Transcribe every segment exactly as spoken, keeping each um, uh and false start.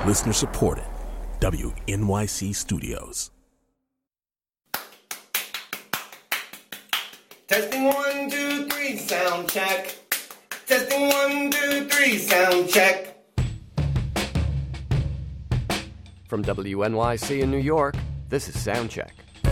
Listener supported. W N Y C Studios. Testing one, two, three, sound check. Testing one, two, three, sound check. From W N Y C in New York, this is Soundcheck.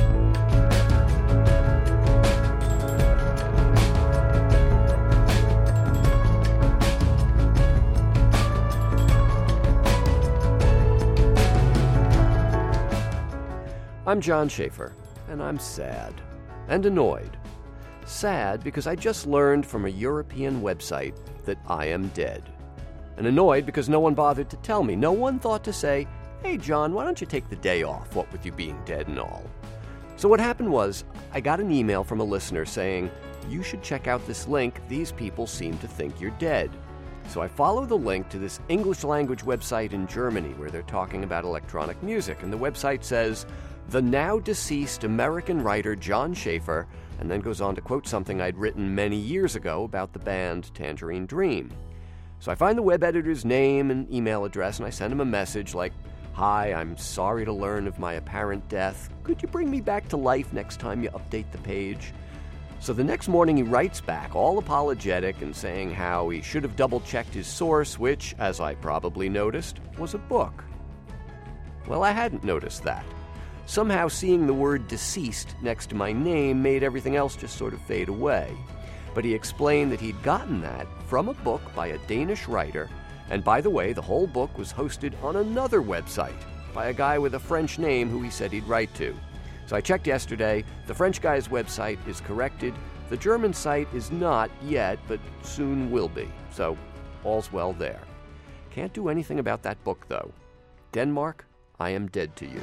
I'm John Schaefer, and I'm sad and annoyed. Sad because I just learned from a European website that I am dead. And annoyed because no one bothered to tell me. No one thought to say, hey, John, why don't you take the day off, what with you being dead and all? So what happened was, I got an email from a listener saying, you should check out this link. These people seem to think you're dead. So I follow the link to this English language website in Germany where they're talking about electronic music. And the website says, the now deceased American writer John Schaefer, and then goes on to quote something I'd written many years ago about the band Tangerine Dream. So I find the web editor's name and email address, and I send him a message like, hi, I'm sorry to learn of my apparent death. Could you bring me back to life next time you update the page? So the next morning he writes back, all apologetic and saying how he should have double-checked his source, which, as I probably noticed, was a book. Well, I hadn't noticed that. Somehow seeing the word deceased next to my name made everything else just sort of fade away. But he explained that he'd gotten that from a book by a Danish writer, and by the way, the whole book was hosted on another website by a guy with a French name who he said he'd write to. So I checked yesterday. The French guy's website is corrected. The German site is not yet, but soon will be. So all's well there. Can't do anything about that book, though. Denmark, I am dead to you.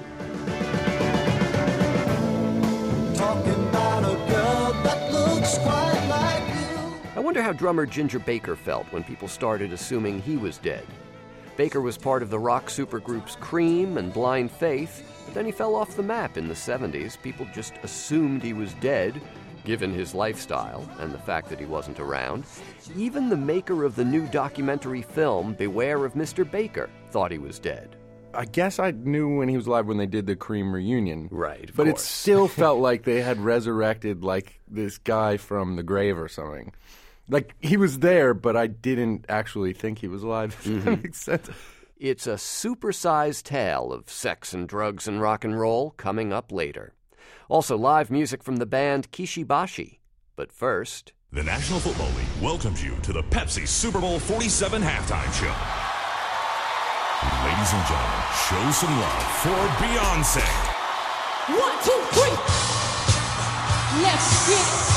Talking about a girl that looks quite like you. I wonder how drummer Ginger Baker felt when people started assuming he was dead. Baker was part of the rock supergroups Cream and Blind Faith, but then he fell off the map in the seventies. People just assumed he was dead, given his lifestyle and the fact that he wasn't around. Even the maker of the new documentary film, Beware of Mister Baker, thought he was dead. I guess I knew when he was alive when they did the Cream reunion. Right, of But course. it still felt like they had resurrected, like, this guy from the grave or something. Like, he was there, but I didn't actually think he was alive, if Mm-hmm. that makes sense. It's a supersized tale of sex and drugs and rock and roll coming up later. Also, live music from the band Kishibashi. But first... The National Football League welcomes you to the Pepsi Super Bowl forty-seven halftime show. Ladies and gentlemen, show some love for Beyonce. One, two, three. Let's get it.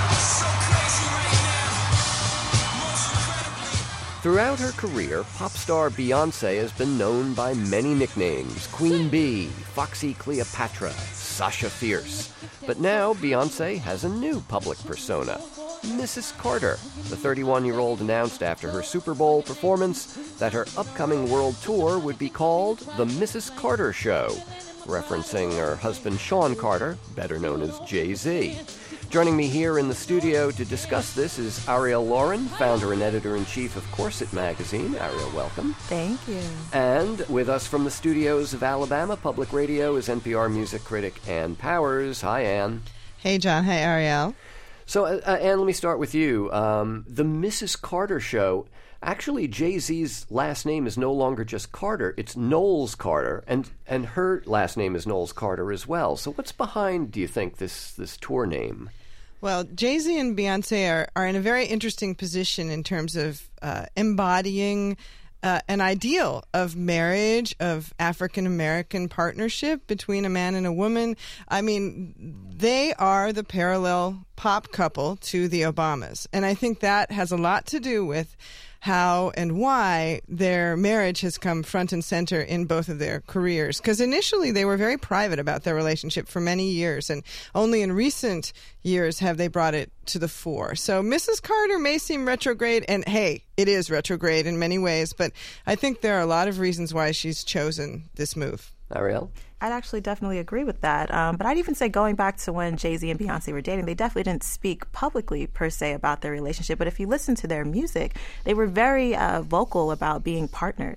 Throughout her career, pop star Beyonce has been known by many nicknames. Queen Bee, Foxy Cleopatra, Sasha Fierce. But now Beyonce has a new public persona. Missus Carter. The thirty-one-year-old announced after her Super Bowl performance that her upcoming world tour would be called The Missus Carter Show, referencing her husband Sean Carter, better known as Jay-Z. Joining me here in the studio to discuss this is Ariel Lauren, founder and editor-in-chief of Corset Magazine. Ariel, welcome. Thank you. And with us from the studios of Alabama Public Radio is N P R music critic Ann Powers. Hi, Ann. Hey, John. Hey, Ariel. So, uh, Ann, let me start with you. Um, the Missus Carter Show, actually, Jay-Z's last name is no longer just Carter. It's Knowles Carter, and, and her last name is Knowles Carter as well. So what's behind, do you think, this, this tour name? Well, Jay-Z and Beyonce are, are in a very interesting position in terms of uh, embodying uh, an ideal of marriage, of African-American partnership between a man and a woman. I mean, they are the parallel pop couple to the Obamas. And I think that has a lot to do with how and why their marriage has come front and center in both of their careers. Because initially they were very private about their relationship for many years, and only in recent years have they brought it to the fore. So Missus Carter may seem retrograde, and hey, it is retrograde in many ways, but I think there are a lot of reasons why she's chosen this move. Ariel? I'd actually definitely agree with that. Um, but I'd even say going back to when Jay-Z and Beyonce were dating, they definitely didn't speak publicly per se about their relationship. But if you listen to their music, they were very uh, vocal about being partners.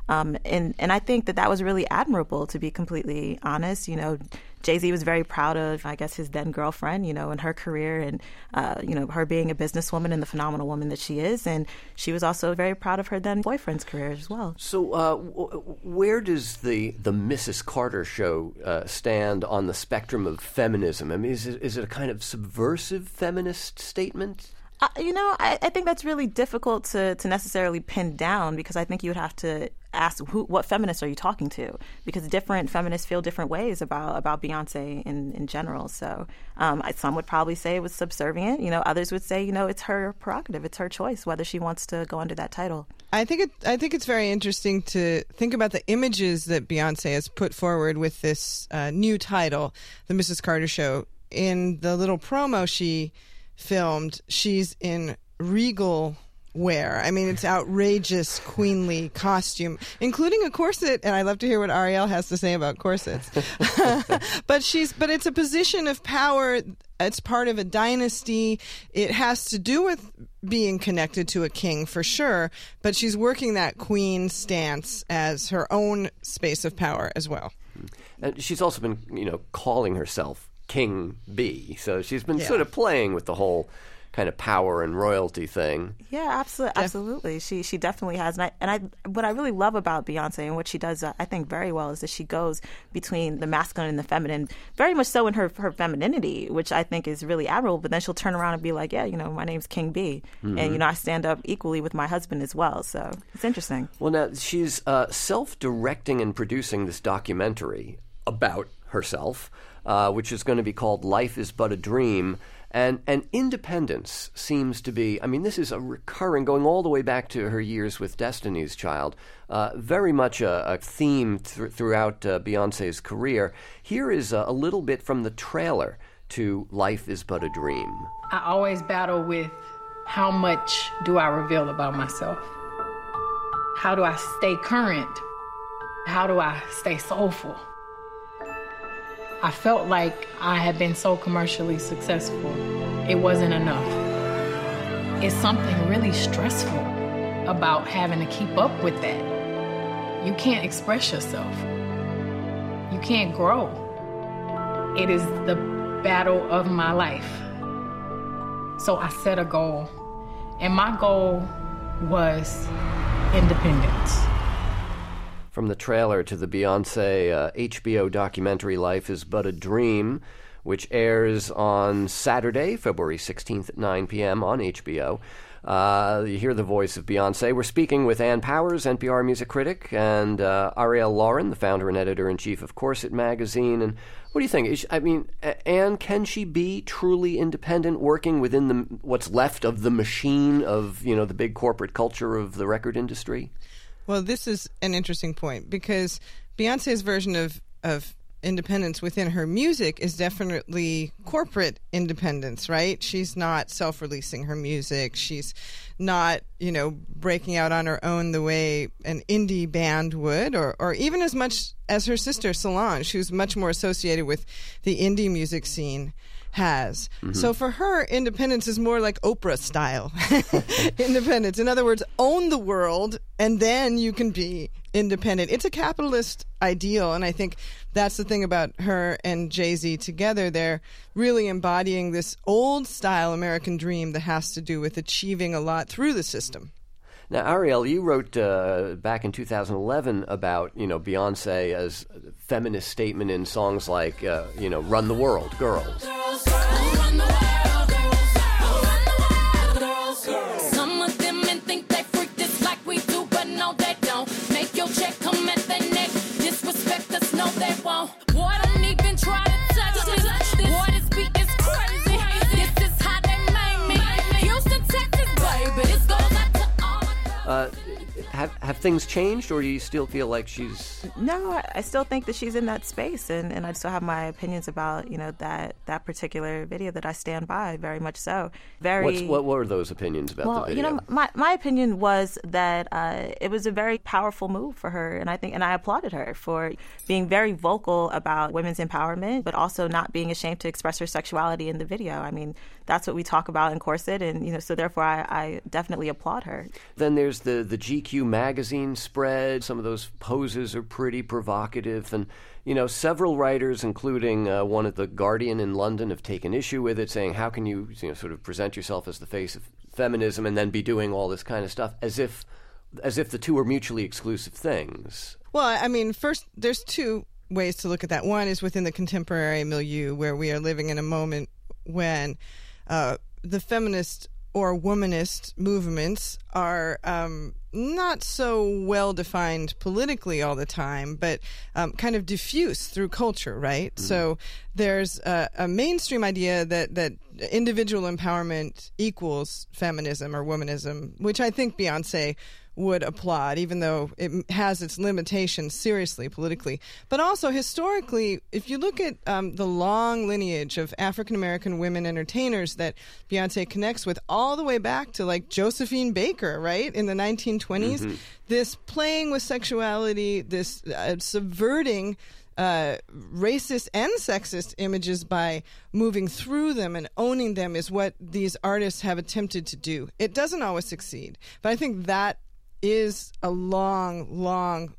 Um, and, and I think that that was really admirable, to be completely honest. You know, Jay-Z was very proud of, I guess, his then girlfriend, you know, and her career and, uh, you know, her being a businesswoman and the phenomenal woman that she is. And she was also very proud of her then boyfriend's career as well. So uh, w- where does the, the Missus Carter show uh, stand on the spectrum of feminism? I mean, is it, is it a kind of subversive feminist statement? Uh, you know, I, I think that's really difficult to, to necessarily pin down, because I think you would have to ask who, what feminists are you talking to? Because different feminists feel different ways about, about Beyonce in, in general. So um, I, some would probably say it was subservient. You know, others would say, you know, it's her prerogative, it's her choice whether she wants to go under that title. I think it, I think it's very interesting to think about the images that Beyonce has put forward with this uh, new title, The Missus Carter Show. In the little promo she filmed, she's in regal wear. I mean, it's outrageous, queenly costume, including a corset. And I love to hear what Ariel has to say about corsets. but she's, but it's a position of power. It's part of a dynasty. It has to do with being connected to a king for sure. But she's working that queen stance as her own space of power as well. And she's also been, you know, calling herself King Bee. So she's been Yeah. sort of playing with the whole kind of power and royalty thing. Yeah, absolutely, absolutely. She she definitely has. And I, and I what I really love about Beyonce and what she does, uh, I think, very well, is that she goes between the masculine and the feminine, very much so in her her femininity, which I think is really admirable. But then she'll turn around and be like, yeah, you know, my name's King Bee, Mm-hmm. and you know, I stand up equally with my husband as well. So it's interesting. Well, now, she's uh, self-directing and producing this documentary about herself, uh, which is going to be called Life is But a Dream. And, and independence seems to be, I mean, this is a recurring, going all the way back to her years with Destiny's Child, uh, very much a, a theme th- throughout uh, Beyonce's career. Here is a, a little bit from the trailer to Life is But a Dream. I always battle with how much do I reveal about myself? How do I stay current? How do I stay soulful? I felt like I had been so commercially successful, it wasn't enough. It's something really stressful about having to keep up with that. You can't express yourself. You can't grow. It is the battle of my life. So I set a goal, and my goal was independence. From the trailer to the Beyonce uh, H B O documentary Life is But a Dream, which airs on Saturday, February sixteenth at nine p.m. on H B O. Uh, you hear the voice of Beyonce. We're speaking with Ann Powers, N P R music critic, and uh, Ariel Lauren, the founder and editor-in-chief of Corset Magazine. And what do you think? Is, I mean, Ann, can she be truly independent, working within the what's left of the machine of, you know, the big corporate culture of the record industry? Well, this is an interesting point, because Beyonce's version of, of independence within her music is definitely corporate independence, right? She's not self-releasing her music. She's not, you know, breaking out on her own the way an indie band would, or, or even as much as her sister Solange, who's much more associated with the indie music scene, has. Mm-hmm. So for her, independence is more like Oprah style independence. In other words, own the world and then you can be independent. It's a capitalist ideal, and I think that's the thing about her and Jay-Z together. They're really embodying this old style American dream that has to do with achieving a lot through the system. Now, Ariel, you wrote uh, back in two thousand eleven about, you know, Beyonce as a feminist statement in songs like, uh, you know, Run the World, Girls. Girls, girls, run the world, girls, girls, run the world, girls, girls. Some of them men think they freak this like we do, but no, they don't. Make your check come at their neck. Disrespect us, no, they won't. Boy, don't even try to touch this. Boy, this beat is crazy. This is how they made me. Houston, Texas, baby. This goes out to all my girls. Uh, have have things changed, or do you still feel like she's... No, I- I still think that she's in that space, and, and I still have my opinions about, you know, that, that particular video that I stand by, very much so. Very. What's, what were those opinions about well, the video? you know, my my opinion was that uh, it was a very powerful move for her, and I think, and I applauded her for being very vocal about women's empowerment, but also not being ashamed to express her sexuality in the video. I mean, that's what we talk about in Corset, and you know, so therefore, I, I definitely applaud her. Then there's there's the, the G Q magazine spread. Some of those poses are pretty provocative. And, you know, several writers, including uh, one at The Guardian in London, have taken issue with it, saying, how can you, you know, sort of present yourself as the face of feminism and then be doing all this kind of stuff as if as if the two are mutually exclusive things? Well, I mean, first, there's two ways to look at that. One is within the contemporary milieu, where we are living in a moment when uh, the feminist or womanist movements are um, not so well defined politically all the time, but um, kind of diffuse through culture, right? Mm. So there's a, a mainstream idea that, that individual empowerment equals feminism or womanism, which I think Beyonce would applaud, even though it has its limitations seriously politically. But also historically, if you look at um, the long lineage of African-American women entertainers that Beyonce connects with all the way back to like Josephine Baker, right, in the nineteen twenties, mm-hmm. this playing with sexuality, this uh, subverting Uh, racist and sexist images by moving through them and owning them is what these artists have attempted to do. It doesn't always succeed, but I think that is a long, long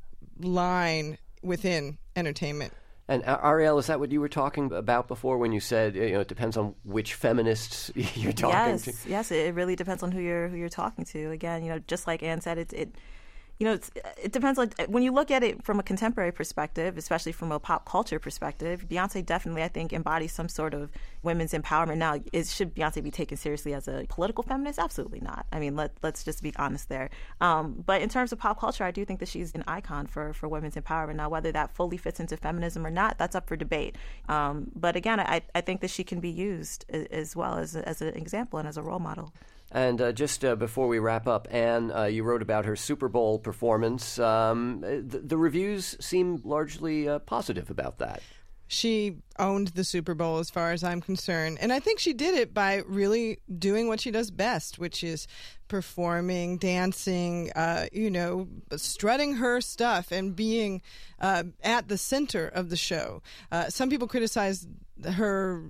line within entertainment. And Ariel, is that what you were talking about before when you said, you know, it depends on which feminists you're talking yes, to? Yes, it really depends on who you're who you're talking to. Again, you know, just like Ann said, it it you know, it's, it depends on when you look at it from a contemporary perspective, especially from a pop culture perspective. Beyonce definitely, I think, embodies some sort of women's empowerment. Now, is should Beyonce be taken seriously as a political feminist? Absolutely not. I mean, let let's just be honest there. Um, but in terms of pop culture, I do think that she's an icon for for women's empowerment. Now, whether that fully fits into feminism or not, that's up for debate. Um, but again, I I think that she can be used as well as as an example and as a role model. And uh, just uh, before we wrap up, Anne, uh, you wrote about her Super Bowl performance. Um, the, the reviews seem largely uh, positive about that. She owned the Super Bowl as far as I'm concerned. And I think she did it by really doing what she does best, which is performing, dancing, uh, you know, strutting her stuff and being uh, at the center of the show. Uh, some people criticize her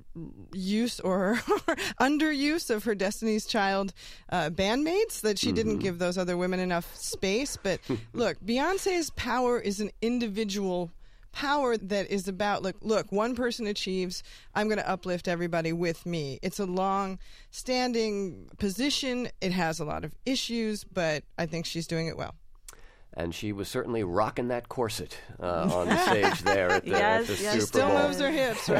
use or her underuse of her Destiny's Child uh, bandmates, that she mm-hmm. didn't give those other women enough space. But look, Beyonce's power is an individual power that is about, look, look, one person achieves, I'm going to uplift everybody with me. It's a long-standing position. It has a lot of issues, but I think she's doing it well. And she was certainly rocking that corset uh, on the stage there at the, yes, at the yes. Super Still Bowl. moves her hips,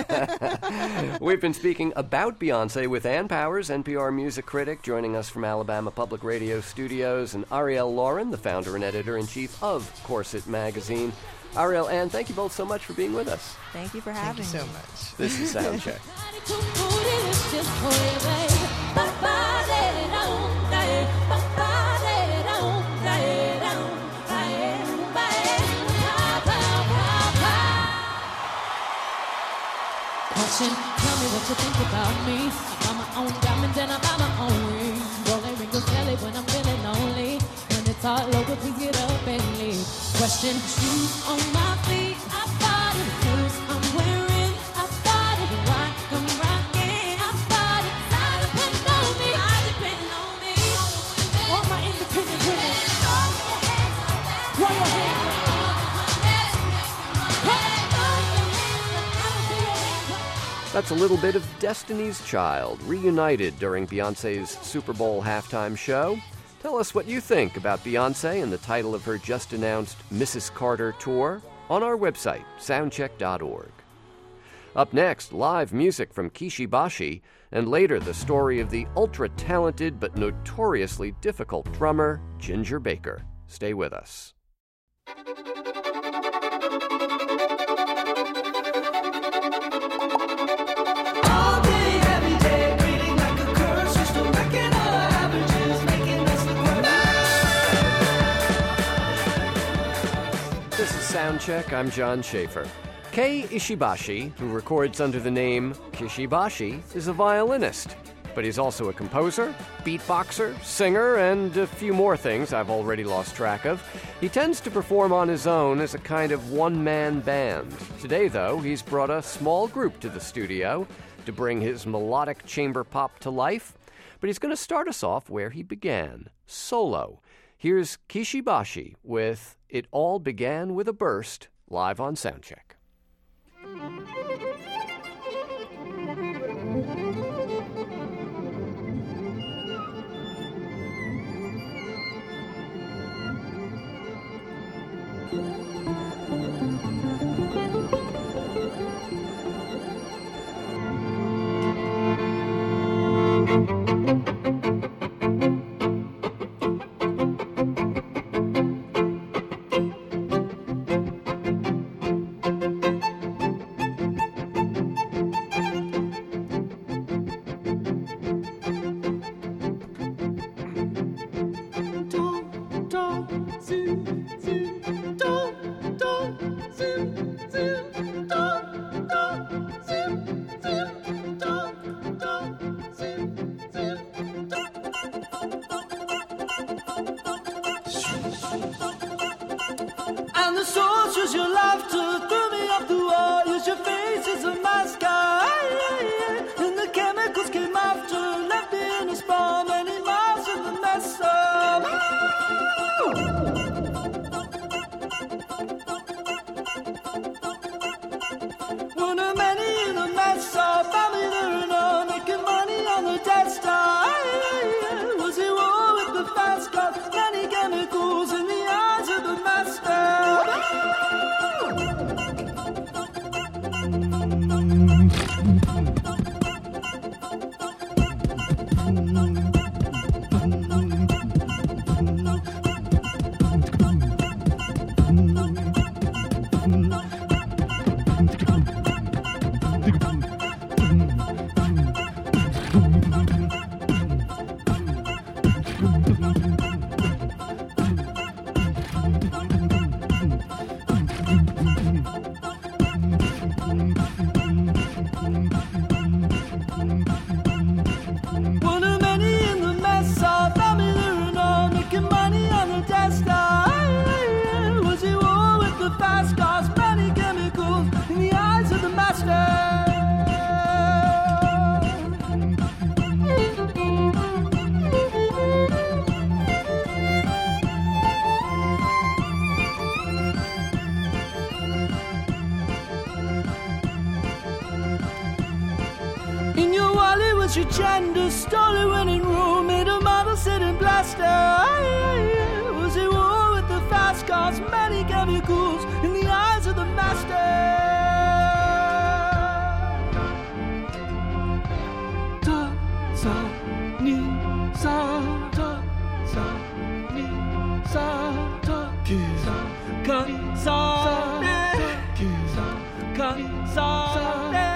right? We've been speaking about Beyonce with Ann Powers, N P R music critic, joining us from Alabama Public Radio studios, and Ariel Lauren, the founder and editor-in-chief of Corset Magazine. Ariel, Ann, thank you both so much for being with us. Thank you for Thank having you me. so much. This is Soundcheck. Question, tell me what you think about me. I buy my own diamonds and I buy my own ring. Rolling Ringo Kelly when I'm feeling lonely. When it's all over, please get up and leave. Question, shoes on my feet. I bought it. Clothes I'm wearing. I bought it. Rock I'm rocking. I bought it. I depend on me. I depend on me. All my independent women. Throw your hands up. That's a little bit of Destiny's Child, reunited during Beyoncé's Super Bowl halftime show. Tell us what you think about Beyoncé and the title of her just-announced Missus Carter tour on our website, soundcheck dot org. Up next, live music from Kishi Bashi, and later the story of the ultra-talented but notoriously difficult drummer, Ginger Baker. Stay with us. This is Soundcheck. I'm John Schaefer. Kei Ishibashi, who records under the name Kishibashi, is a violinist. But he's also a composer, beatboxer, singer, and a few more things I've already lost track of. He tends to perform on his own as a kind of one-man band. Today, though, he's brought a small group to the studio to bring his melodic chamber pop to life. But he's going to start us off where he began, solo. Here's Kishibashi with It All Began With a Burst, live on Soundcheck. And the soldiers, your laughter threw me off the wall. Use your face as a mascot. And the chemicals came after, left me in a spawn. Many miles of the mess up. One of many in the mess up. Found me there and all, making money on the desktop. Was it war with the fast cars? Many chemicals in the eyes of the master. One of many in the mess hall, found me there and all, making money on the desktop. Was it war with the fast cars? Many chemicals in the eyes of the master. In your wallet was your gender, stole it when in Rome, made a model sit and blaster. Was it war with the fast cars? Many chemicals in the eyes of the master. Ta sa ni sa ta sa ni sa ta ki sa ka sa ne ki sa ka sa ne.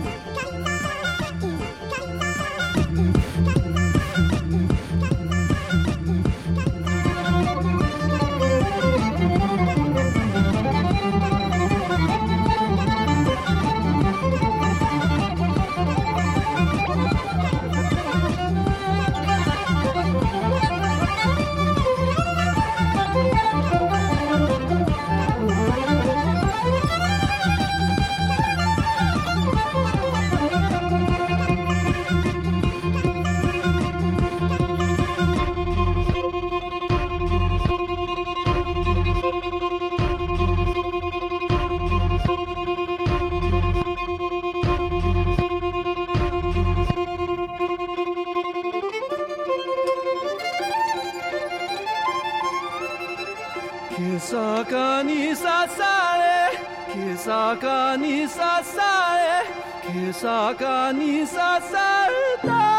Kisaka ni sasare, kisaka ni sasare, kisaka ni sasare.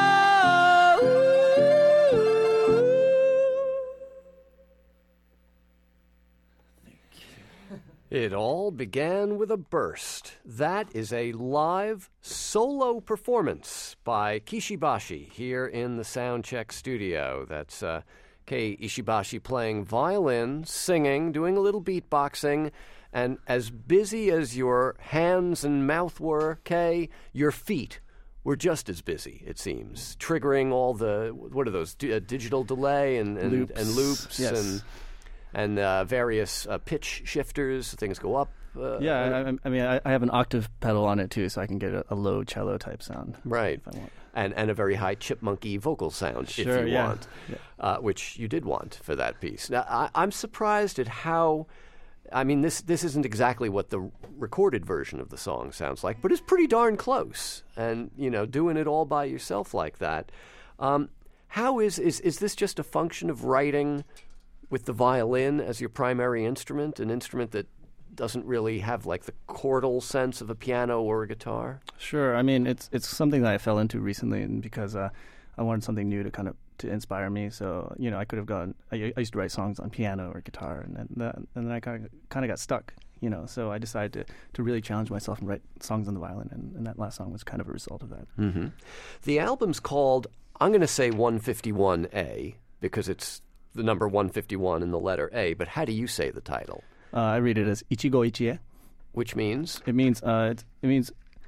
It all began with a burst. That is a live solo performance by Kishibashi here in the Soundcheck studio. That's uh, Kei Ishibashi playing violin, singing, doing a little beatboxing, and as busy as your hands and mouth were, Kei, your feet were just as busy, it seems, triggering all the, what are those, D- uh, digital delay and, and Loops. and loops Yes. and... and uh, various uh, pitch shifters. Things go up, Uh, yeah, I, I mean, I, I have an octave pedal on it too, so I can get a, a low cello type sound. Right. If I want. And and a very high chipmunky vocal sound, Sure, if you yeah. want, Yeah. Uh, which you did want for that piece. Now, I, I'm surprised at how. I mean, this this isn't exactly what the recorded version of the song sounds like, but it's pretty darn close. And you know, doing it all by yourself like that. Um, how is is is this just a function of writing with the violin as your primary instrument, an instrument that doesn't really have like the chordal sense of a piano or a guitar? Sure. I mean, it's it's something that I fell into recently, and because uh, I wanted something new to kind of to inspire me. So you know, I could have gone. I, I used to write songs on piano or guitar, and then that, and then I kind of kind of got stuck. You know, so I decided to, to really challenge myself and write songs on the violin, and, and that last song was kind of a result of that. Mm-hmm. The album's called, I'm going to say one fifty-one A because it's the number one fifty-one in the letter A. But how do you say the title? Uh, I read it as Ichigo Ichie, which means it means uh, it, it means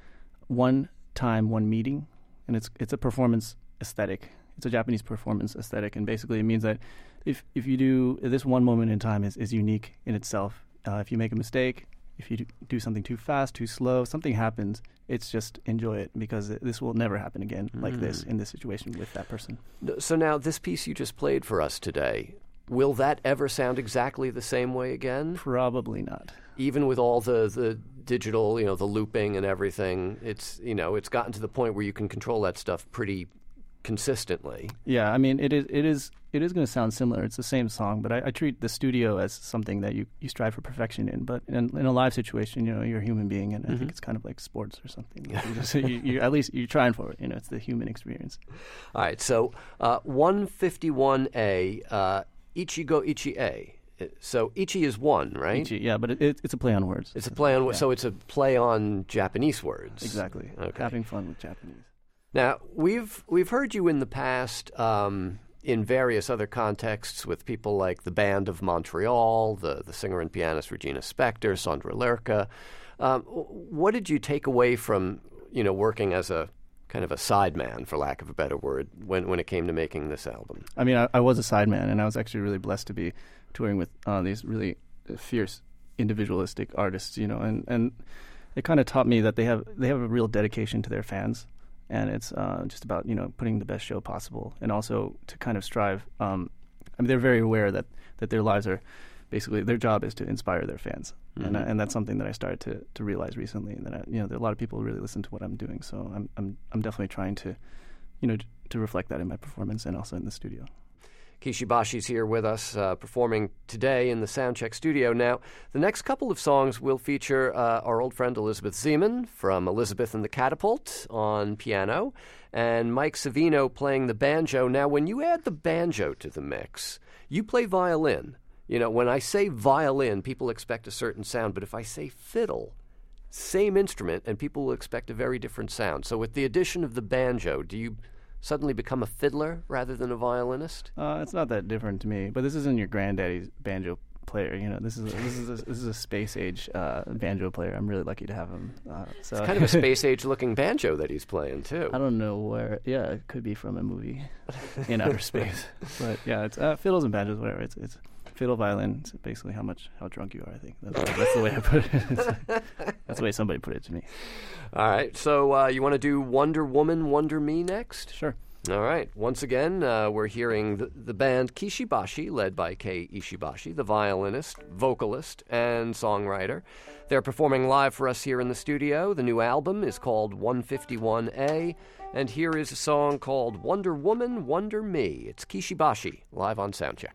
one time, one meeting, and it's it's a performance aesthetic. It's a Japanese performance aesthetic, and basically it means that if if you do this one moment in time is, is unique in itself. Uh, if you make a mistake, if you do, do something too fast, too slow, something happens. It's just enjoy it because it, this will never happen again mm. like this in this situation with that person. So now this piece you just played for us today, will that ever sound exactly the same way again? Probably not. Even with all the, the digital, you know, the looping and everything, it's, you know, it's gotten to the point where you can control that stuff pretty consistently. Yeah, I mean, it is it is it is going to sound similar. It's the same song, but I, I treat the studio as something that you, you strive for perfection in. But in, in a live situation, you know, you're a human being, and mm-hmm. I think it's kind of like sports or something. Like you just, you, you, at least you're trying for it. You know, it's the human experience. All right, so uh, one fifty-one A, uh, Ichigo Ichie. So Ichi is one, right? Ichi, yeah, but it, it, it's a play on words. It's a play on yeah. So it's a play on Japanese words. Exactly. Okay. Having fun with Japanese. Now, we've we've heard you in the past um, in various other contexts with people like the Band of Montreal, the, the singer and pianist Regina Spektor, Sondra Lerche. Um, what did you take away from, you know, working as a kind of a sideman, for lack of a better word, when, when it came to making this album? I mean, I, I was a sideman, and I was actually really blessed to be touring with uh, these really fierce individualistic artists, you know, and, and it kind of taught me that they have they have a real dedication to their fans. And it's uh, just about, you know, putting the best show possible, and also to kind of strive. Um, I mean, they're very aware that, that their lives are basically their job is to inspire their fans, mm-hmm. and uh, and that's something that I started to, to realize recently. And that I, you know, there are a lot of people who really listen to what I'm doing. So I'm I'm I'm definitely trying to, you know, to reflect that in my performance and also in the studio. Kishi Bashi's here with us, uh, performing today in the Soundcheck studio. Now, the next couple of songs will feature uh, our old friend Elizabeth Zeman from Elizabeth and the Catapult on piano, and Mike Savino playing the banjo. Now, when you add the banjo to the mix, you play violin. You know, when I say violin, people expect a certain sound, but if I say fiddle, same instrument, and people will expect a very different sound. So with the addition of the banjo, do you suddenly become a fiddler rather than a violinist? Uh, it's not that different to me, but this isn't your granddaddy's banjo player. You know, this is a, this is a, this is a space age uh, banjo player. I'm really lucky to have him. Uh, so it's kind of a space age looking banjo that he's playing too. I don't know where. Yeah, it could be from a movie in outer space. But yeah, it's uh, fiddles and banjos, whatever. It's it's fiddle, violin. It's basically how much how drunk you are. I think that's, that's the way I put it. That's the way somebody put it to me. All right. So uh, you want to do Wonder Woman, Wonder Me next? Sure. All right. Once again, uh, we're hearing the, the band Kishi Bashi, led by Kei Ishibashi, the violinist, vocalist, and songwriter. They're performing live for us here in the studio. The new album is called one fifty-one A, and here is a song called Wonder Woman, Wonder Me. It's Kishi Bashi, live on Soundcheck.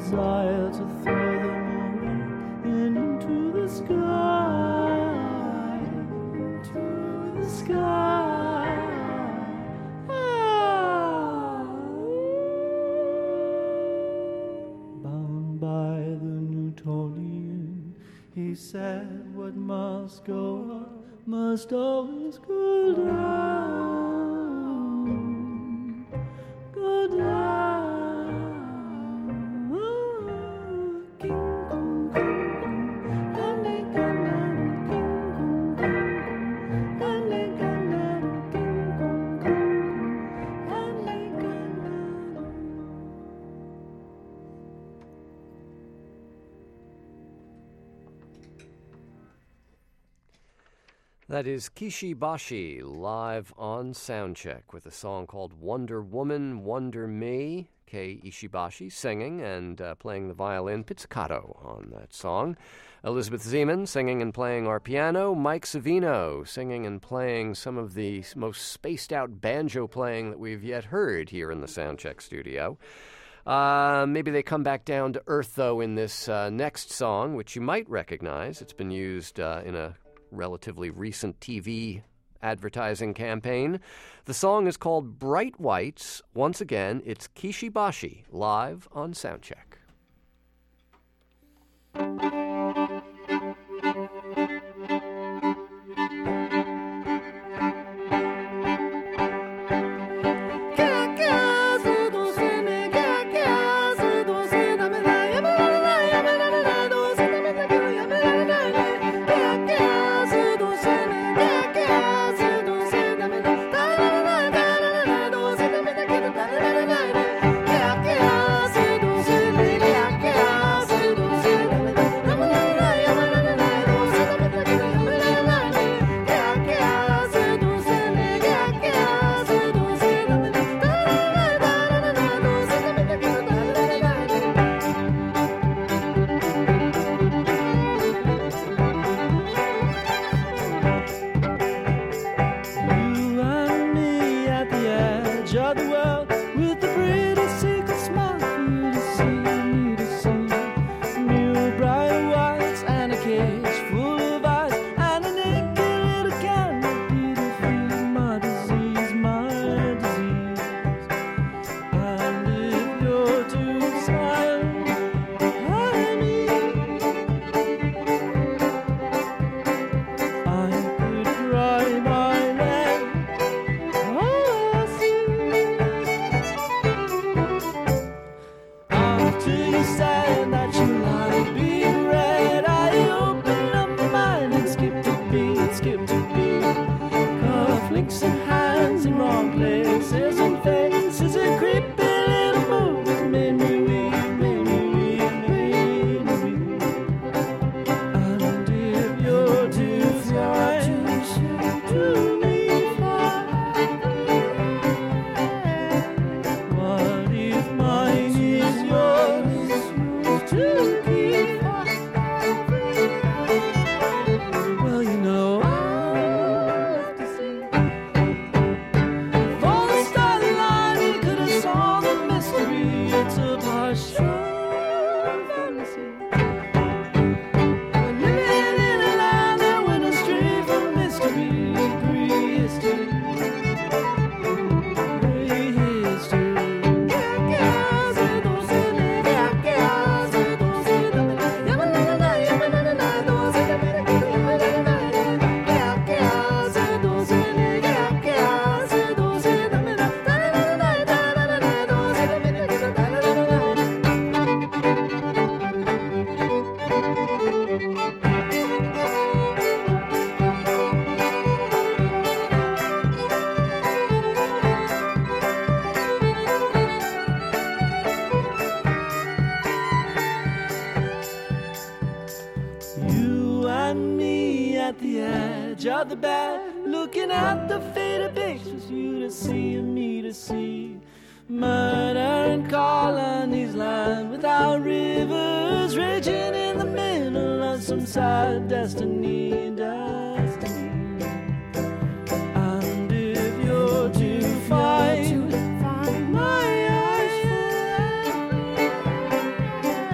desire to throw them away into the sky, into the sky. Ah. Bound by the Newtonian, he said, what must go up must always go down, go down. That is Kishi Bashi live on Soundcheck with a song called Wonder Woman, Wonder Me. Kei Ishibashi singing and uh, playing the violin pizzicato on that song. Elizabeth Zeman singing and playing our piano. Mike Savino singing and playing some of the most spaced-out banjo playing that we've yet heard here in the Soundcheck studio. Uh, maybe they come back down to earth, though, in this uh, next song, which you might recognize. It's been used uh, in a relatively recent T V advertising campaign. The song is called Bright Whites. Once again, it's Kishi Bashi live on Soundcheck. at the edge of the bed, looking at the faded pictures, you to see and me to see. Murder and colonies land without rivers, raging in the middle of some sad destiny, destiny. And if you're to find my eyes,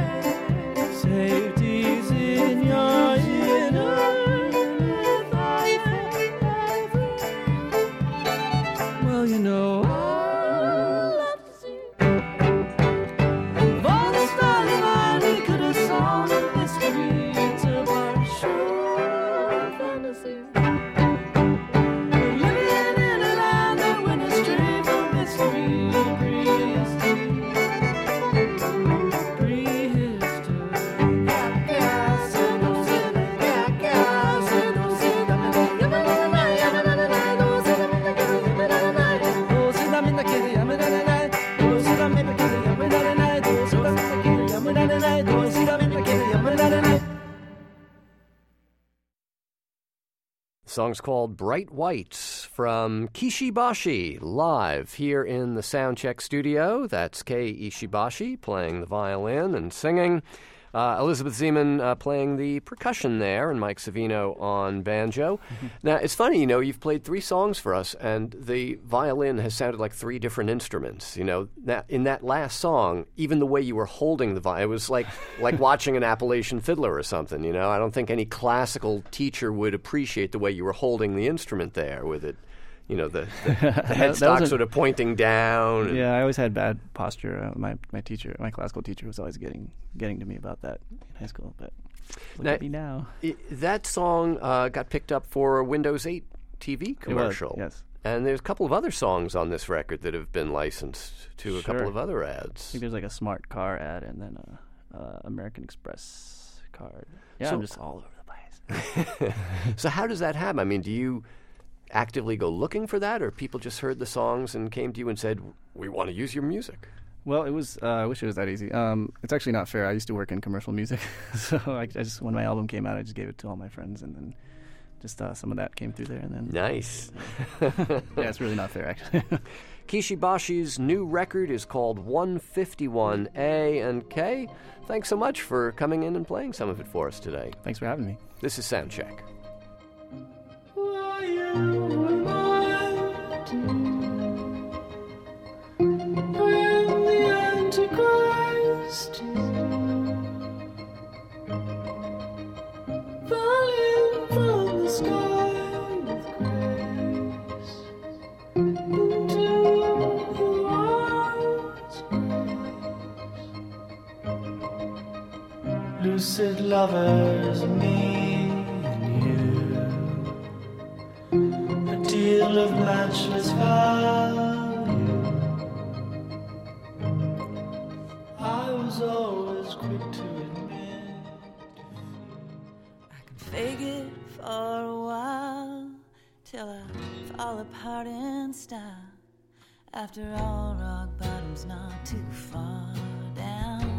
The song's called Bright Whites from Kishibashi, live here in the Soundcheck studio. That's Kei Ishibashi playing the violin and singing. Uh, Elizabeth Zeman uh, playing the percussion there, and Mike Savino on banjo. Mm-hmm. Now, it's funny, you know, you've played three songs for us, and the violin has sounded like three different instruments. You know, that, in that last song, even the way you were holding the violin, it was like like watching an Appalachian fiddler or something, you know. I don't think any classical teacher would appreciate the way you were holding the instrument there with it. You know, the, the, the headstock sort of pointing down. And yeah, I always had bad posture. Uh, my my teacher, my classical teacher, was always getting getting to me about that in high school. But look now, at me now. I, that song uh, got picked up for a Windows eight T V commercial. It was, yes. And there's a couple of other songs on this record that have been licensed to a Sure. couple of other ads. I think there's like a smart car ad and then a, a American Express card. Yeah, So- I'm just all over the place. So how does that happen? I mean, do you actively go looking for that, or people just heard the songs and came to you and said, we want to use your music? Well, it was. Uh, I wish it was that easy. Um, it's actually not fair. I used to work in commercial music, so I, I just when my album came out, I just gave it to all my friends, and then just uh, some of that came through there, and then Nice. yeah, it's really not fair actually. Kishibashi's new record is called one fifty-one A, and Kay, thanks so much for coming in and playing some of it for us today. Thanks for having me. This is Soundcheck. Lucid lovers, me and you, a deal of matchless value. I was always quick to admit I can fake it for a while till I fall apart in style. After all, rock bottom's not too far down.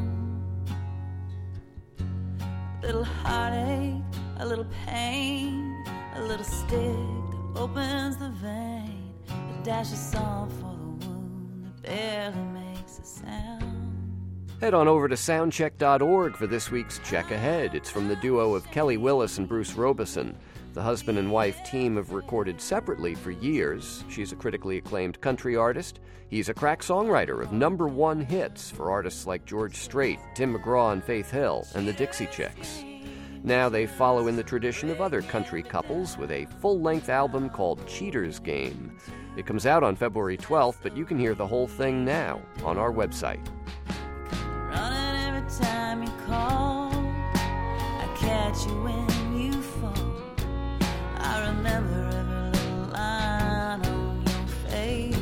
A little heartache, a little pain, a little stick that opens the vein, a dash of salt for the wound that barely makes a sound. Head on over to soundcheck dot org for this week's Check Ahead. It's from the duo of Kelly Willis and Bruce Robeson. The husband and wife team have recorded separately for years. She's a critically acclaimed country artist. He's a crack songwriter of number one hits for artists like George Strait, Tim McGraw and Faith Hill, and the Dixie Chicks. Now they follow in the tradition of other country couples with a full-length album called Cheater's Game. It comes out on February twelfth, but you can hear the whole thing now on our website. Running every time you call, I catch you when you fall. I remember every little line on your face.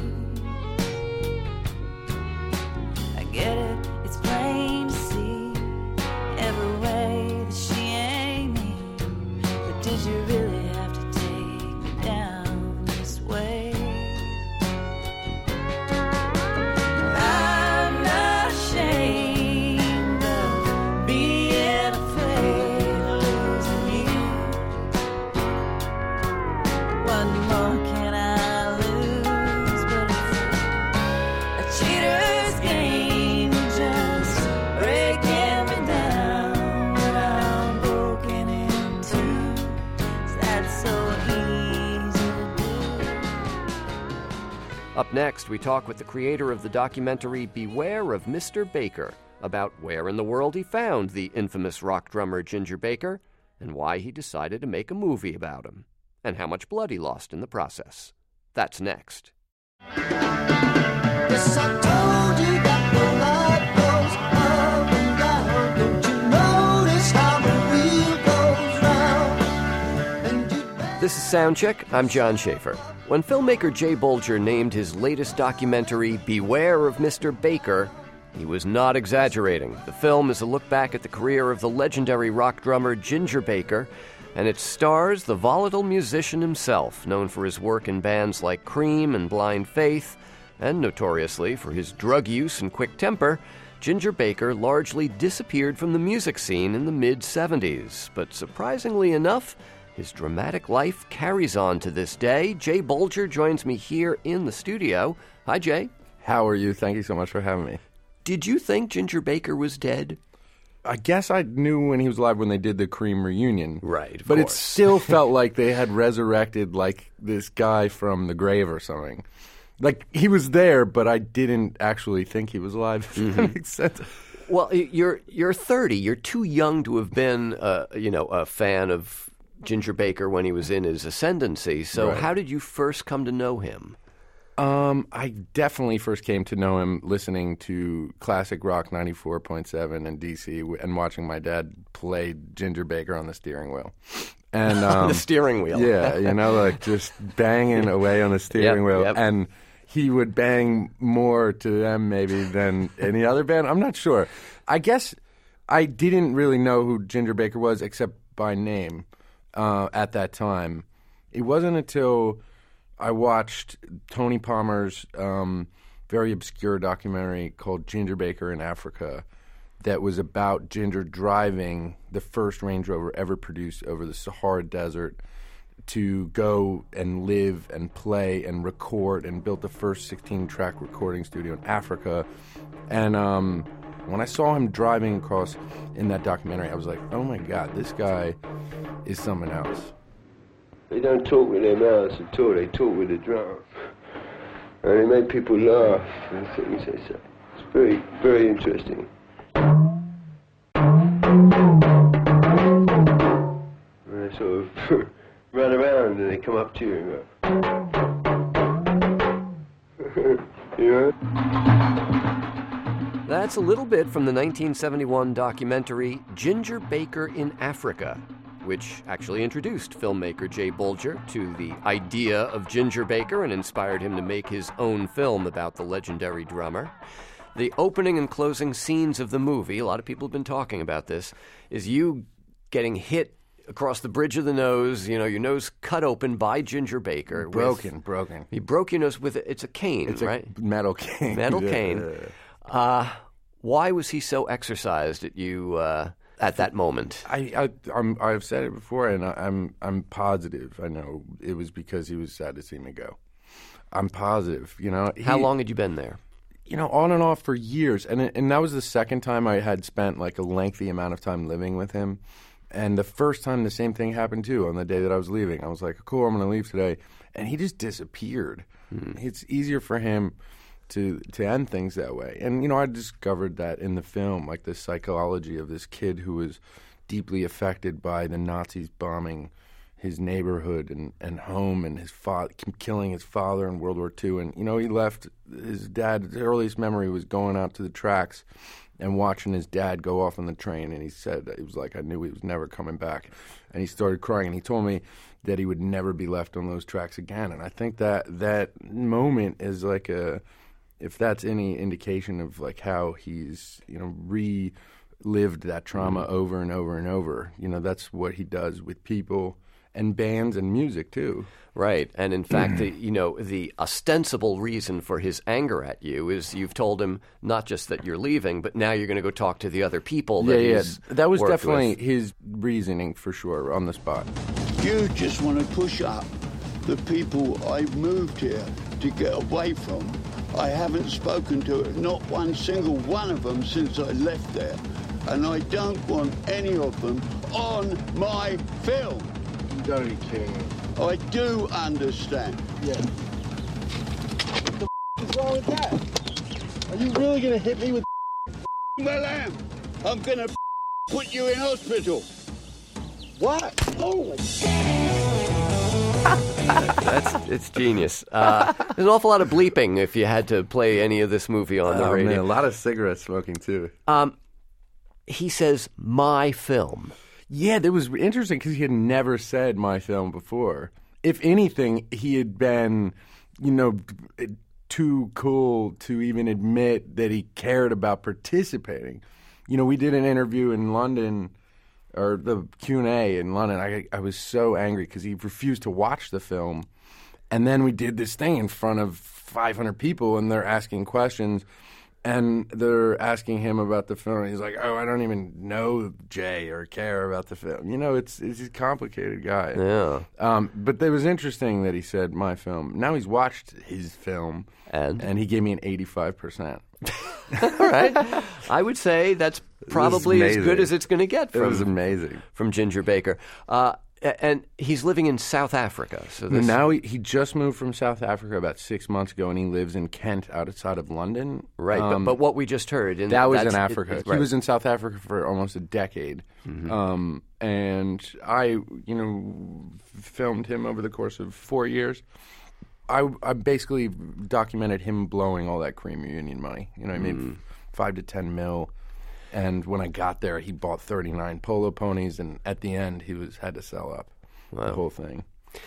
I get it, it's plain to see every way that she ain't me. But did you really have to take me down this way? I'm not ashamed of being afraid of losing you. What more can I lose? But it's a cheater's game, just breaking me down when I'm broken in two. That's so easy to do. Up next, we talk with the creator of the documentary Beware of Mister Baker about where in the world he found the infamous rock drummer Ginger Baker and why he decided to make a movie about him, and how much blood he lost in the process. That's next. Yes, I told you that the light goes up and down. Don't you notice how the wheel goes round? And you This is Soundcheck. I'm John Schaefer. When filmmaker Jay Bolger named his latest documentary Beware of Mister Baker, he was not exaggerating. The film is a look back at the career of the legendary rock drummer Ginger Baker, and it stars the volatile musician himself, known for his work in bands like Cream and Blind Faith, and notoriously for his drug use and quick temper. Ginger Baker largely disappeared from the music scene in the mid-seventies, but surprisingly enough, His dramatic life carries on to this day. Jay Bolger joins me here in the studio. Hi, Jay. How are you? Thank you so much for having me. Did you think Ginger Baker was dead? I guess I knew when he was alive when they did the Cream reunion. Right, of But course. it still felt like they had resurrected like this guy from the grave or something. Like he was there, but I didn't actually think he was alive, if Mm-hmm. that makes sense. Well, you're you're thirty. You're too young to have been, uh, you know, a fan of Ginger Baker when he was in his ascendancy. So, Right. how did you first come to know him? Um, I definitely first came to know him listening to classic rock ninety-four point seven in D C and watching my dad play Ginger Baker on the steering wheel. And um, the steering wheel. Yeah, you know, like just banging away on the steering Yep, wheel. yep. And he would bang more to them maybe than any other band. I'm not sure. I guess I didn't really know who Ginger Baker was except by name uh, at that time. It wasn't until I watched Tony Palmer's um, very obscure documentary called Ginger Baker in Africa that was about Ginger driving the first Range Rover ever produced over the Sahara Desert to go and live and play and record, and built the first sixteen-track recording studio in Africa. And um, when I saw him driving across in that documentary, I was like, oh my God, this guy is something else. They don't talk with their mouths at all, they talk with the drum. And they make people laugh and things. It's, it's very, very interesting. And they sort of run around and they come up to you and go, you know? That's a little bit from the nineteen seventy-one documentary Ginger Baker in Africa, which actually introduced filmmaker Jay Bolger to the idea of Ginger Baker and inspired him to make his own film about the legendary drummer. The opening and closing scenes of the movie, a lot of people have been talking about this, is you getting hit across the bridge of the nose, you know, your nose cut open by Ginger Baker. Broken, with, broken. He broke your nose with, a, it's a cane, It's right? a metal cane. Metal Yeah. cane. Uh, why was he so exercised at you uh, at that moment? I, I, I'm, I've said it before, and I, I'm, I'm positive. I know it was because he was sad to see me go. I'm positive. You know. How He- long had you been there? You know, on and off for years, and it- and that was the second time I had spent like a lengthy amount of time living with him. And the first time, the same thing happened too. On the day that I was leaving, I was like, "Cool, I'm going to leave today," and he just disappeared. Hmm. It's easier for him to to end things that way. And you know, I discovered that in the film, like the psychology of this kid who was deeply affected by the Nazis bombing his neighborhood and, and home, and his fa- killing his father in World War Two. And you know, he left his dad. His earliest memory was going out to the tracks and watching his dad go off on the train. And he said that he was like, I knew he was never coming back. And he started crying. And he told me that he would never be left on those tracks again. And I think that that moment is like a, if that's any indication of like how he's, you know, relived that trauma Mm-hmm. over and over and over. You know, that's what he does with people and bands and music too. Right, and in fact, the, you know, the ostensible reason for his anger at you is you've told him not just that you're leaving, but now you're going to go talk to the other people Yeah, that yeah. he's That was worked definitely with. his reasoning for sure on the spot. You just want to push up the people I've moved here to get away from. I haven't spoken to not one single one of them since I left there. And I don't want any of them on my film. You gotta be kidding me. I do understand. Yeah. What the f- is wrong with that? Are you really gonna hit me with Well, I am. I'm gonna put you in hospital. what? Oh That's it's genius. Uh, there's an awful lot of bleeping if you had to play any of this movie on the Oh, radio. man, a lot of cigarette smoking too. Um, he says, "My film." Yeah, that was interesting because he had never said my film before. If anything, he had been, you know, too cool to even admit that he cared about participating. You know, we did an interview in London, or the Q and A in London. I, I was so angry because he refused to watch the film. And then we did this thing in front of five hundred people, and they're asking questions. And they're asking him about the film. He's like, "Oh, I don't even know Jay or care about the film." You know, it's it's a complicated guy. Yeah. Um, but it was interesting that he said my film. Now he's watched his film, and and he gave me an eighty-five percent. All right. I would say that's probably as good as it's going to get from It was amazing. from Ginger Baker. Uh, a- and he's living in South Africa. So this, Now he, he just moved from South Africa about six months ago, and he lives in Kent, outside of London. right. Um, but, but what we just heard, in, that was that's- in it- Africa. it- He right. was in South Africa for almost a decade, Mhm. um, and I, you know, filmed him over the course of four years. I, I basically documented him blowing all that Cream Reunion money. You know, I made Mm. five to ten mil, and when I got there, he bought thirty-nine polo ponies, and at the end, he was had to sell up the Wow. whole thing.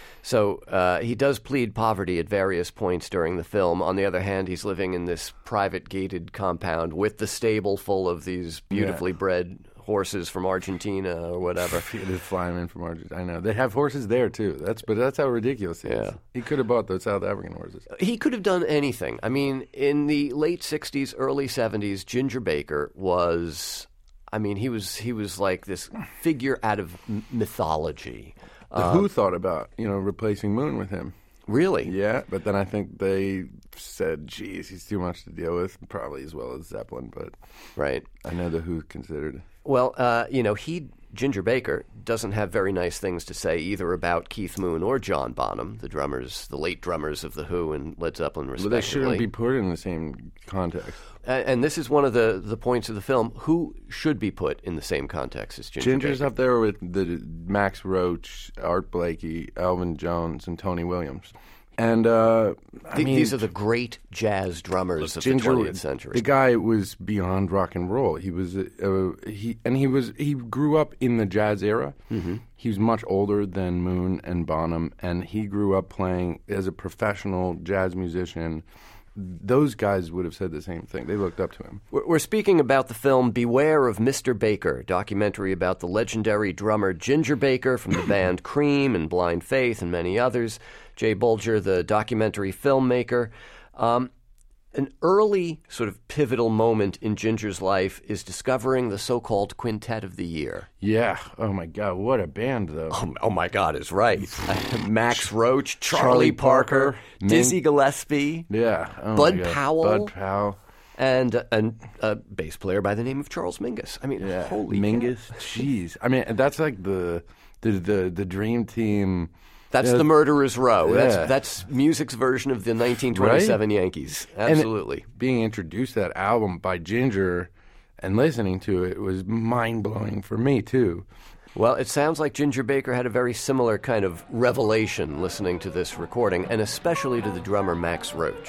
So uh, he does plead poverty at various points during the film. On the other hand, he's living in this private gated compound with the stable full of these beautifully Yeah. bred horses from Argentina or whatever. Just fly him in from Argentina. I know they have horses there too. That's but that's how ridiculous it is. Yeah. He could have bought those South African horses. He could have done anything. I mean, in the late sixties, early seventies, Ginger Baker was, I mean, he was he was like this figure out of m- mythology. The Um, Who thought about, you know, replacing Moon with him. Really? Yeah, but then I think they said, geez, he's too much to deal with, probably as well as Zeppelin, but right. I know The Who considered. Well, uh, you know, he, Ginger Baker, doesn't have very nice things to say either about Keith Moon or John Bonham, the drummers, the late drummers of The Who and Led Zeppelin, Well, respectively. they shouldn't be put in the same context. A- and this is one of the, the points of the film. Who should be put in the same context as Ginger Ginger's Baker? up there with the Max Roach, Art Blakey, Elvin Jones, and Tony Williams. And uh, I Th- mean, These are the great jazz drummers of Ginger, the twentieth century. The guy was beyond rock and roll. He was uh, he and he was he grew up in the jazz era. Mm-hmm. He was much older than Moon and Bonham, and he grew up playing as a professional jazz musician. Those guys would have said the same thing. They looked up to him. We're we're speaking about the film Beware of Mister Baker, documentary about the legendary drummer Ginger Baker from the band Cream and Blind Faith and many others. Jay Bolger, the documentary filmmaker. Um, an early sort of pivotal moment in Ginger's life is discovering the so-called Quintet of the Year. Yeah. Oh, my God. What a band, though. Oh, oh my God, is right. Max Roach, Charlie, Charlie Parker, Parker, Dizzy Ming- Gillespie. Yeah. Oh, my Bud God. Powell. Bud Powell. And, uh, and a bass player by the name of Charles Mingus. I mean, Yeah. holy Mingus. Jeez. I mean, that's like the the the, the dream team. That's Yeah. the Murderer's Row. Yeah. That's that's music's version of the nineteen twenty-seven Right? Yankees. And it- Absolutely. being introduced to that album by Ginger and listening to it was mind-blowing for me, too. Well, it sounds like Ginger Baker had a very similar kind of revelation listening to this recording, and especially to the drummer Max Roach.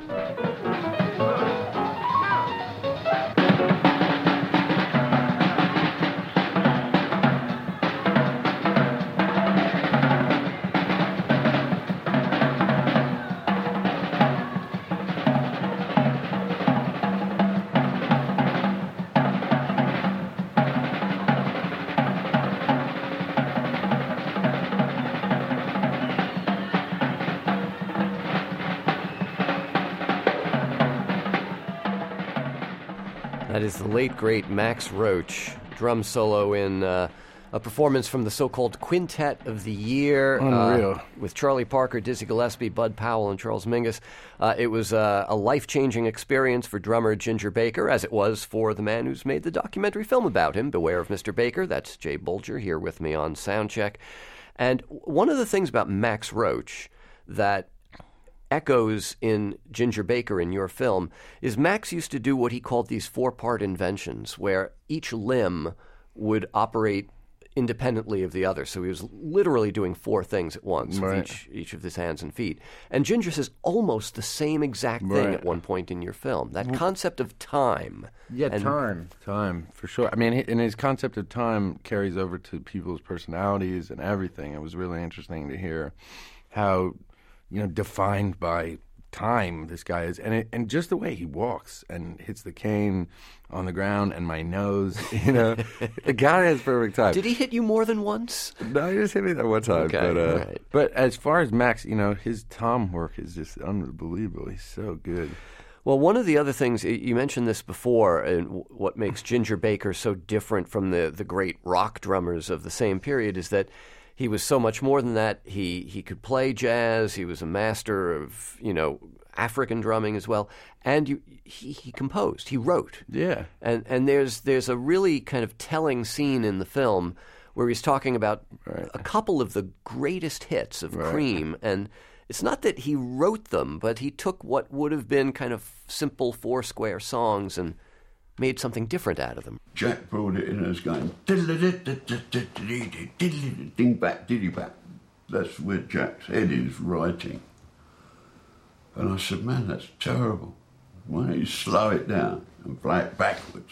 That is the late, great Max Roach, drum solo in uh, a performance from the so-called Quintet of the Year. Unreal. Uh, with Charlie Parker, Dizzy Gillespie, Bud Powell, and Charles Mingus. Uh, it was uh, a life-changing experience for drummer Ginger Baker, as it was for the man who's made the documentary film about him, Beware of Mister Baker. That's Jay Bolger here with me on Soundcheck. And one of the things about Max Roach that echoes in Ginger Baker in your film is Max used to do what he called these four-part inventions, where each limb would operate independently of the other. So he was literally doing four things at once Right. with each, each of his hands and feet. And Ginger says almost the same exact thing Right. at one point in your film. That concept of time. Yeah, and- time. Time, for sure. I mean, hi- and his concept of time carries over to people's personalities and everything. It was really interesting to hear how, you know, defined by time this guy is. And it, and just the way he walks and hits the cane on the ground and my nose, you know. The guy has perfect time. Did he hit you more than once? No, he just hit me that one time. Okay, but, uh, all right. but as far as Max, you know, his tom work is just unbelievable. He's so good. Well, one of the other things, you mentioned this before, and what makes Ginger Baker so different from the, the great rock drummers of the same period is that he was so much more than that. He he could play jazz. He was a master of, you know, African drumming as well. And you, he, he composed. He wrote. Yeah. And and there's there's a really kind of telling scene in the film where he's talking about right. a couple of the greatest hits of right. Cream. And it's not that he wrote them, but he took what would have been kind of simple four-square songs and made something different out of them. Jack brought it in and was going, ding back, diddy back. That's where Jack's head is writing. And I said, man, that's terrible. Why don't you slow it down and play it backwards?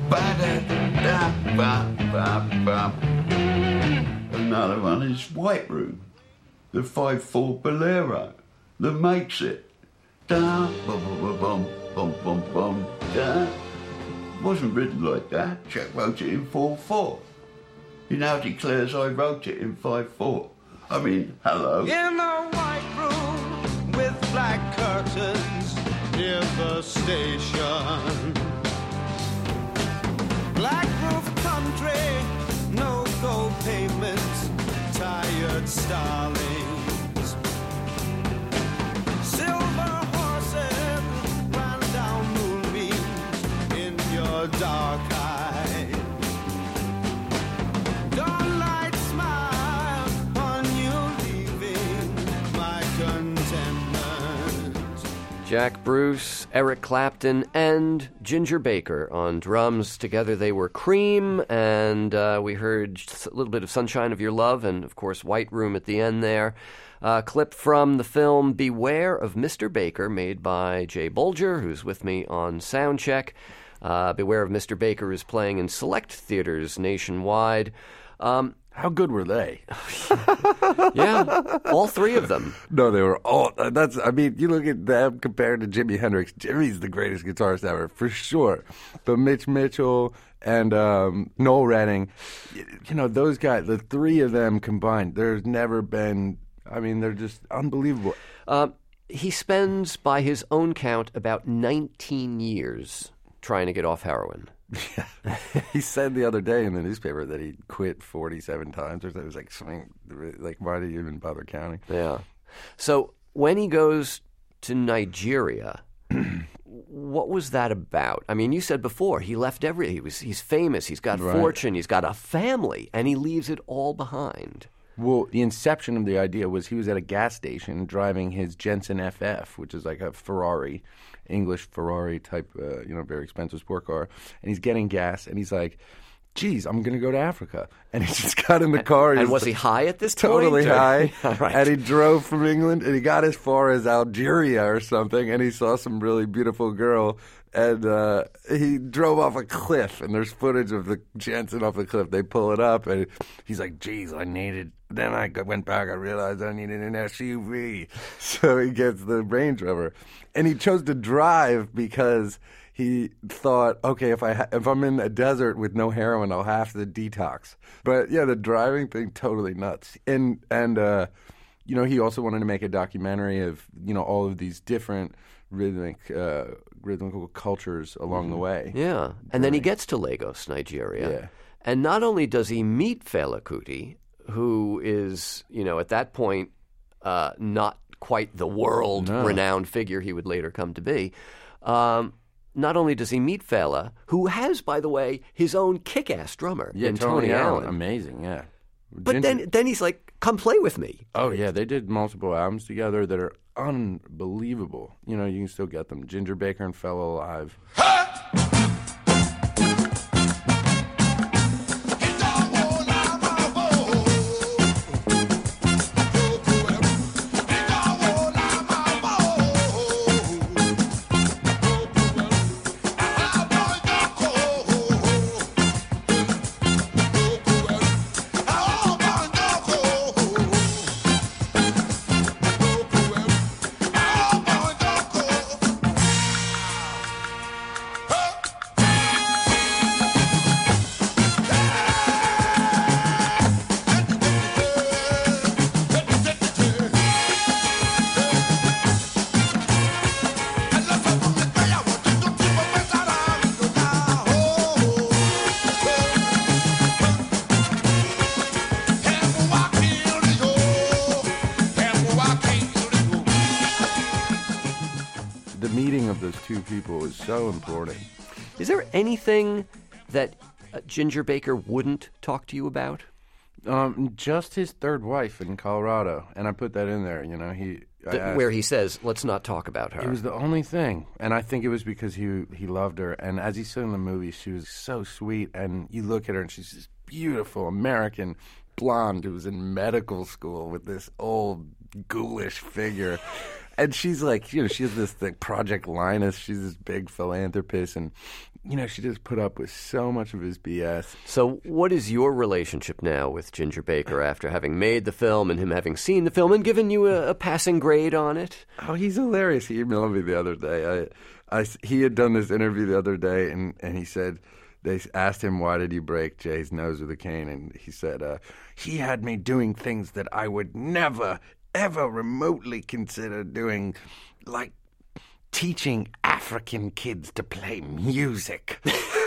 Another one is White Room, the five four Bolero that makes it. Da, bum, bum, bum, bum, bum, bum, da. It wasn't written like that. Jack wrote it in four four. He now declares I wrote it in five four. I mean, hello. In a white room with black curtains near the station. Black roof country, no gold pavements, tired starlings. Silver horses ran down moonbeams in your dark eye. Dawnlight smile on you leaving my contentment. Jack Bruce, Eric Clapton, and Ginger Baker on drums. Together they were Cream, and uh, we heard a little bit of Sunshine of Your Love and, of course, White Room at the end there. Uh, clip from the film Beware of Mister Baker, made by Jay Bolger, who's with me on Soundcheck. Uh, Beware of Mister Baker is playing in select theaters nationwide. Um, How good were they? Yeah, all three of them. No, they were all. That's. I mean, you look at them compared to Jimi Hendrix. Jimmy's the greatest guitarist ever, for sure. But Mitch Mitchell and um, Noel Redding, you know, those guys, the three of them combined, there's never been. I mean, they're just unbelievable. Uh, he spends, by his own count, about nineteen years trying to get off heroin. Yeah. He said the other day in the newspaper that he quit forty-seven times or something. It was like something, like, why did he even bother counting? Yeah. So when he goes to Nigeria, what was that about? I mean, you said before, he left everything. He was, he's famous, he's got Right. fortune, he's got a family, and he leaves it all behind. Well, the inception of the idea was he was at a gas station driving his Jensen F F, which is like a Ferrari, English Ferrari type, uh, you know, very expensive sport car. And he's getting gas, and he's like, geez, I'm going to go to Africa. And he just got in the car. And And was he high at this totally point? high. Right. And he drove from England, and he got as far as Algeria or something, and he saw some really beautiful girl. And uh, he drove off a cliff, and there's footage of the Jensen off the cliff. They pull it up, and he's like, geez, I needed... Then I went back, I realized I needed an S U V. So he gets the Range Rover. And he chose to drive because he thought, okay, if, I ha- if I'm in a desert with no heroin, I'll have to detox. But, yeah, the driving thing, totally nuts. And, and uh, you know, he also wanted to make a documentary of, you know, all of these different rhythmic uh, rhythmical cultures along the way. Yeah. And then he gets to Lagos, Nigeria. Yeah. And not only does he meet Fela Kuti, who is, you know, at that point, uh, not quite the world-renowned no. figure he would later come to be. Um, not only does he meet Fela, who has, by the way, his own kick-ass drummer yeah, in Tony, Tony Allen. Allen. Amazing, yeah. But Ginger- then, then he's like, come play with me. Oh, yeah, they did multiple albums together that are unbelievable. You know, you can still get them. Ginger Baker and Fela Alive. two people is so important. Is there anything that uh, Ginger Baker wouldn't talk to you about? Um, just his third wife in Colorado, and I put that in there. You know, he I The- asked- where he says, let's not talk about her. It was the only thing, and I think it was because he he loved her. And as he said in the movie, she was so sweet. And you look at her, and she's this beautiful American blonde who was in medical school with this old ghoulish figure. And she's like, you know, she has this thing, Project Linus. She's this big philanthropist, and you know, she just put up with so much of his B S. So what is your relationship now with Ginger Baker after having made the film and him having seen the film and given you a, a passing grade on it? Oh, he's hilarious. He emailed me the other day. I, I, he had done this interview the other day, and, and he said, they asked him, why did you break Jay's nose with a cane? And he said, uh, he had me doing things that I would never, ever remotely consider doing, like teaching African kids to play music.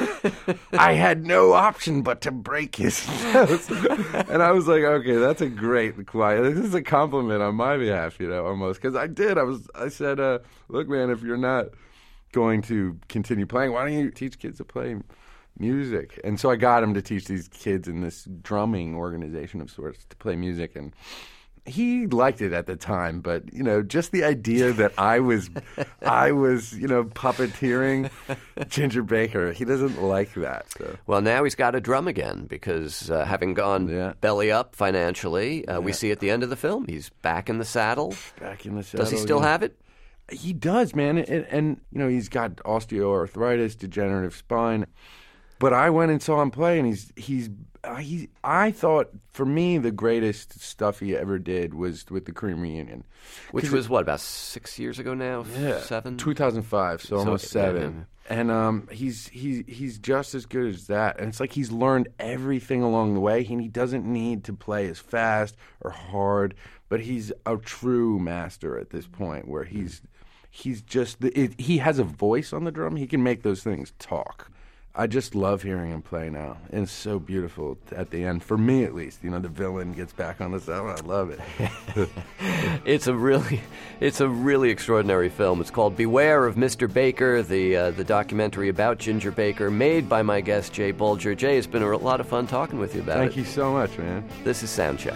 I had no option but to break his nose. And I was like, okay, that's a great quiet. This is a compliment on my behalf, you know, almost. Because I did. I was. I said, uh, look, man, if you're not going to continue playing, why don't you teach kids to play music? And so I got him to teach these kids in this drumming organization of sorts to play music. And he liked it at the time, but you know, just the idea that I was, I was, you know, puppeteering Ginger Baker. He doesn't like that. So. Well, now he's got to drum again because uh, having gone yeah. belly up financially, uh, yeah. we see at the end of the film he's back in the saddle. Back in the saddle. Does he still yeah. have it? He does, man, and, and you know, he's got osteoarthritis, degenerative spine. But I went and saw him play, and he's he's uh, he. I thought for me the greatest stuff he ever did was with the Cream reunion, Which was what, about six years ago now? Yeah, seven, two thousand five, so, So, almost seven. yeah. And um, he's he's he's just as good as that. And it's like he's learned everything along the way, and he doesn't need to play as fast or hard. But he's a true master at this point, where he's he's just it, he has a voice on the drum. He can make those things talk. I just love hearing him play now. And it's so beautiful at the end, for me at least. You know, the villain gets back on the saddle. I love it. It's a really, it's a really extraordinary film. It's called Beware of Mister Baker, the uh, the documentary about Ginger Baker, made by my guest Jay Bulger. Jay, it's been a lot of fun talking with you about Thank it. you so much, man. This is Soundcheck.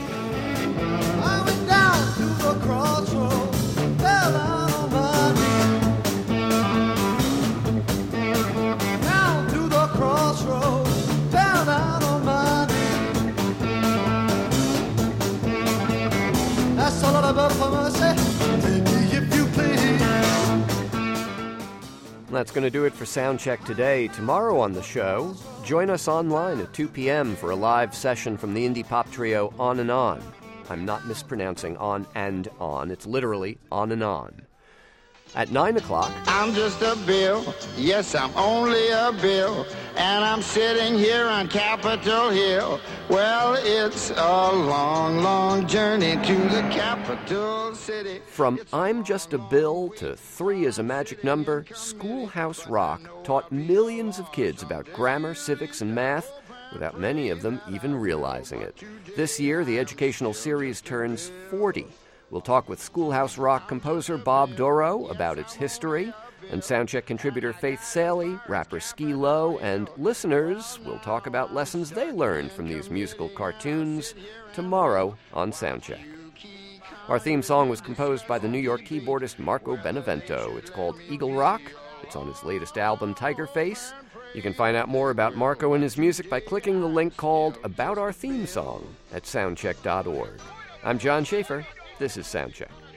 I went down to the crossroads, fell down on my knees. Down to the crossroads, fell down on my knees. That's all I beg for mercy. Take me if you please. That's going to do it for Soundcheck today. Tomorrow on the show, join us online at two p.m. for a live session from the indie pop trio On and On. I'm not mispronouncing on and on. It's literally on and on. At nine o'clock... I'm just a bill. Yes, I'm only a bill. And I'm sitting here on Capitol Hill. Well, it's a long, long journey to the capital city. From I'm Just a Bill to Three is a Magic Number, Schoolhouse Rock taught millions of kids about grammar, civics, and math without many of them even realizing it. This year, the educational series turns forty. We'll talk with Schoolhouse Rock composer Bob Dorough about its history, and Soundcheck contributor Faith Saley, rapper Ski Low, and listeners will talk about lessons they learned from these musical cartoons tomorrow on Soundcheck. Our theme song was composed by the New York keyboardist Marco Benevento. It's called Eagle Rock. It's on his latest album, Tiger Face. You can find out more about Marco and his music by clicking the link called About Our Theme Song at soundcheck dot org. I'm John Schaefer. This is Soundcheck.